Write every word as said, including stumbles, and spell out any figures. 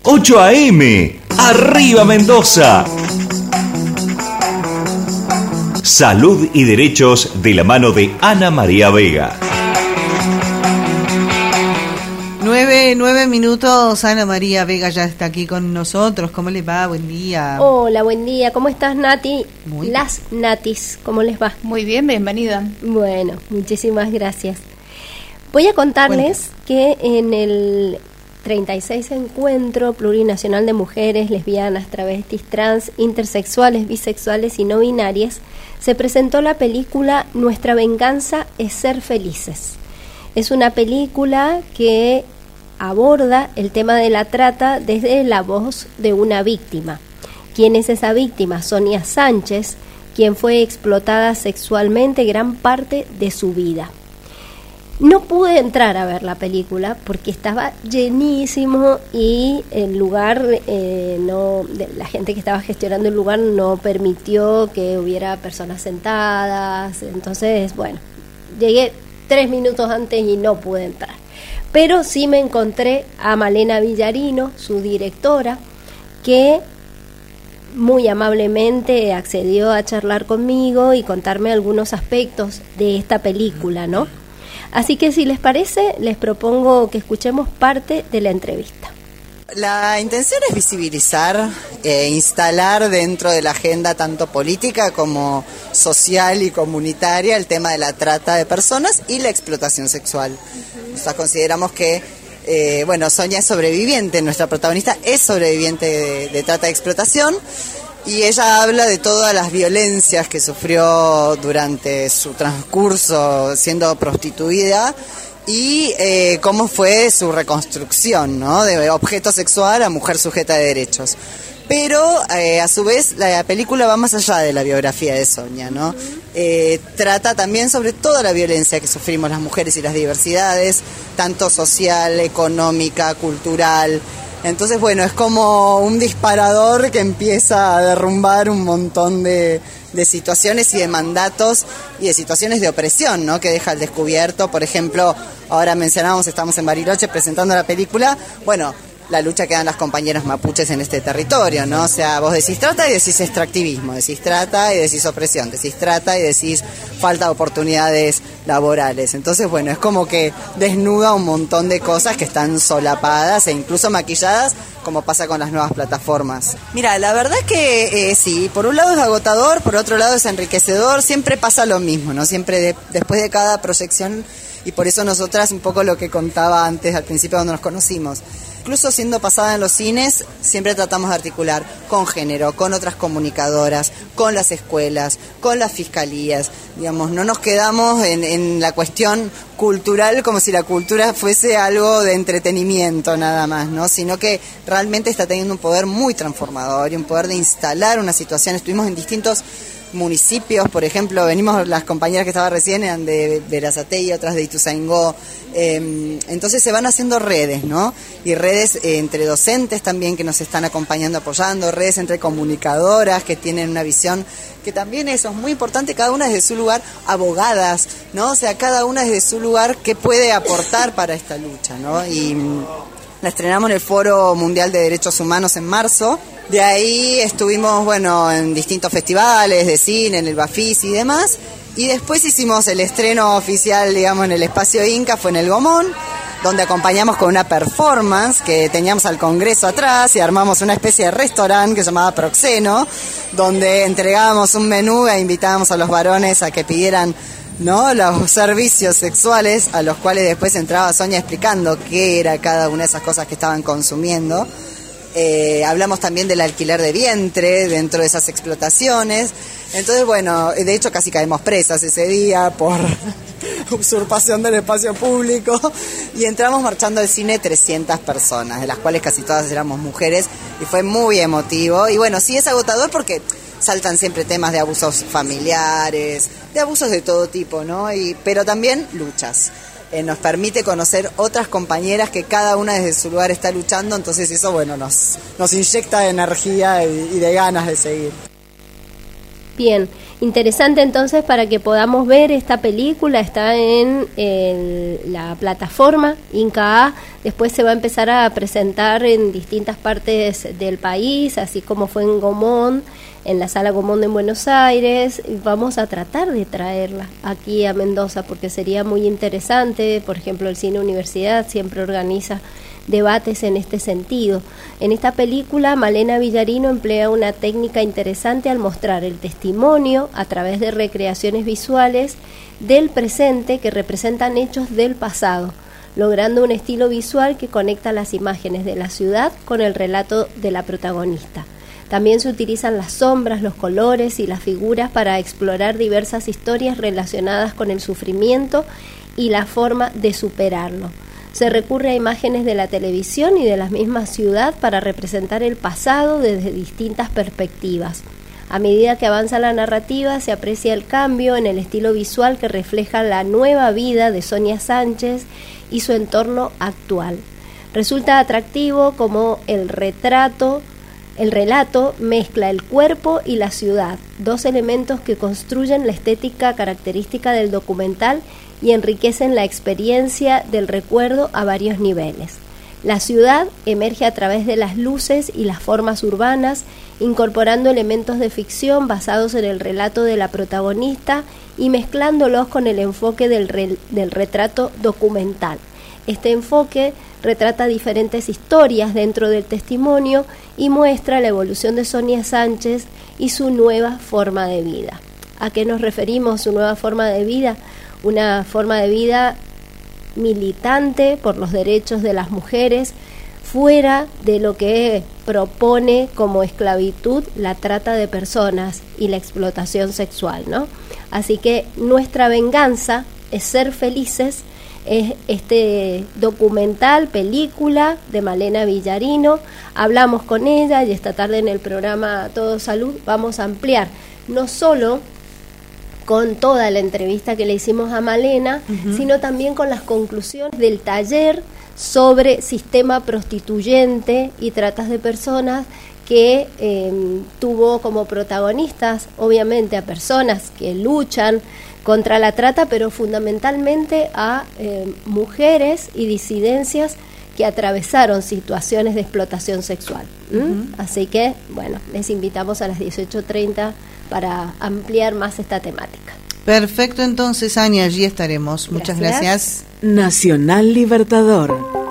ocho a eme. ¡Arriba Mendoza! Salud y derechos de la mano de Ana María Vega. Nueve, nueve minutos, Ana María Vega ya está aquí con nosotros. ¿Cómo les va? Buen día. Hola, buen día. ¿Cómo estás, Nati? Muy Las Natis, ¿cómo les va? Muy bien, bienvenida. Bueno, muchísimas gracias. Voy a contarles que en el treinta y seis Encuentro Plurinacional de Mujeres Lesbianas, Travestis, Trans, Intersexuales, Bisexuales y No Binarias, se presentó la película Nuestra venganza es ser felices. Es una película que aborda el tema de la trata desde la voz de una víctima. ¿Quién es esa víctima? Sonia Sánchez, quien fue explotada sexualmente gran parte de su vida. No pude entrar a ver la película porque estaba llenísimo y el lugar, eh, no, la gente que estaba gestionando el lugar no permitió que hubiera personas sentadas. Entonces, bueno, llegué tres minutos antes y no pude entrar. Pero sí me encontré a Malena Villarino, su directora, que muy amablemente accedió a charlar conmigo y contarme algunos aspectos de esta película, ¿no? Así que si les parece, les propongo que escuchemos parte de la entrevista. La intención es visibilizar e instalar dentro de la agenda tanto política como social y comunitaria el tema de la trata de personas y la explotación sexual. Nosotros consideramos que, eh, bueno, Sonia es sobreviviente, nuestra protagonista es sobreviviente de, de trata de explotación. Y ella habla de todas las violencias que sufrió durante su transcurso siendo prostituida y eh, cómo fue su reconstrucción, ¿no? De objeto sexual a mujer sujeta de derechos. Pero eh, a su vez la película va más allá de la biografía de Sonia, ¿no? Eh, trata también sobre toda la violencia que sufrimos las mujeres y las diversidades, tanto social, económica, cultural. Entonces, bueno, es como un disparador que empieza a derrumbar un montón de, de situaciones y de mandatos y de situaciones de opresión, ¿no? Que deja al descubierto. Por ejemplo, ahora mencionábamos, estamos en Bariloche presentando la película, bueno, la lucha que dan las compañeras mapuches en este territorio, ¿no? O sea, vos decís trata y decís extractivismo, decís trata y decís opresión, decís trata y decís falta de oportunidades laborales. Entonces, bueno, es como que desnuda un montón de cosas que están solapadas e incluso maquilladas, como pasa con las nuevas plataformas. Mira, la verdad es que eh, sí, por un lado es agotador, por otro lado es enriquecedor, siempre pasa lo mismo, ¿no? Siempre de, después de cada proyección, y por eso nosotras, un poco lo que contaba antes al principio cuando nos conocimos, incluso siendo pasada en los cines, siempre tratamos de articular con género, con otras comunicadoras, con las escuelas, con las fiscalías. Digamos, no nos quedamos en, en la cuestión cultural como si la cultura fuese algo de entretenimiento nada más, ¿no? Sino que realmente está teniendo un poder muy transformador y un poder de instalar una situación. Estuvimos en distintos municipios, por ejemplo, venimos, las compañeras que estaban recién eran de Berazategui, otras de Ituzaingó, eh, entonces se van haciendo redes, ¿no? Y redes eh, entre docentes también que nos están acompañando, apoyando, redes entre comunicadoras que tienen una visión que también eso es muy importante, cada una desde su lugar, abogadas, ¿no? O sea, cada una desde su lugar qué puede aportar para esta lucha, ¿no? Y la estrenamos en el Foro Mundial de Derechos Humanos en marzo. De ahí estuvimos, bueno, en distintos festivales de cine, en el Bafis y demás. Y después hicimos el estreno oficial, digamos, en el Espacio Inca, fue en el Gomón, donde acompañamos con una performance que teníamos al Congreso atrás y armamos una especie de restaurante que se llamaba Proxeno, donde entregábamos un menú e invitábamos a los varones a que pidieran, ¿no?, los servicios sexuales, a los cuales después entraba Sonia explicando qué era cada una de esas cosas que estaban consumiendo. Eh, hablamos también del alquiler de vientre dentro de esas explotaciones. Entonces, bueno, de hecho casi caemos presas ese día por usurpación del espacio público y entramos marchando al cine trescientas personas, de las cuales casi todas éramos mujeres, y fue muy emotivo. Y bueno, sí es agotador porque saltan siempre temas de abusos familiares, de abusos de todo tipo, ¿no? Y, pero también luchas. Eh, nos permite conocer otras compañeras que cada una desde su lugar está luchando, entonces eso, bueno, nos, nos inyecta de energía y, y de ganas de seguir. Bien, interesante entonces para que podamos ver esta película, está en, en la plataforma Inca A, después se va a empezar a presentar en distintas partes del país, así como fue en Gomón, en la Sala Gomón en Buenos Aires. Vamos a tratar de traerla aquí a Mendoza porque sería muy interesante. Por ejemplo, el Cine Universidad siempre organiza debates en este sentido. En esta película, Malena Villarino emplea una técnica interesante al mostrar el testimonio a través de recreaciones visuales del presente que representan hechos del pasado, logrando un estilo visual que conecta las imágenes de la ciudad con el relato de la protagonista. También se utilizan las sombras, los colores y las figuras para explorar diversas historias relacionadas con el sufrimiento y la forma de superarlo. Se recurre a imágenes de la televisión y de la misma ciudad para representar el pasado desde distintas perspectivas. A medida que avanza la narrativa, se aprecia el cambio en el estilo visual que refleja la nueva vida de Sonia Sánchez y su entorno actual. Resulta atractivo como el retrato, el relato mezcla el cuerpo y la ciudad, dos elementos que construyen la estética característica del documental y enriquecen la experiencia del recuerdo a varios niveles. La ciudad emerge a través de las luces y las formas urbanas, incorporando elementos de ficción basados en el relato de la protagonista y mezclándolos con el enfoque del, re, del retrato documental. Este enfoque retrata diferentes historias dentro del testimonio y muestra la evolución de Sonia Sánchez y su nueva forma de vida. ¿A qué nos referimos su nueva forma de vida? Una forma de vida militante por los derechos de las mujeres, fuera de lo que propone como esclavitud la trata de personas y la explotación sexual, ¿no? Así que nuestra venganza es ser felices. Es este documental, película de Malena Villarino. Hablamos con ella y esta tarde en el programa Todo Salud vamos a ampliar no solo con toda la entrevista que le hicimos a Malena, uh-huh. sino también con las conclusiones del taller sobre sistema prostituyente y tratas de personas que eh, tuvo como protagonistas, obviamente, a personas que luchan contra la trata, pero fundamentalmente a eh, mujeres y disidencias que atravesaron situaciones de explotación sexual. ¿Mm? Uh-huh. Así que, bueno, les invitamos a las dieciocho treinta para ampliar más esta temática. Perfecto, entonces, Ania, allí estaremos. Muchas gracias. gracias. Nacional Libertador.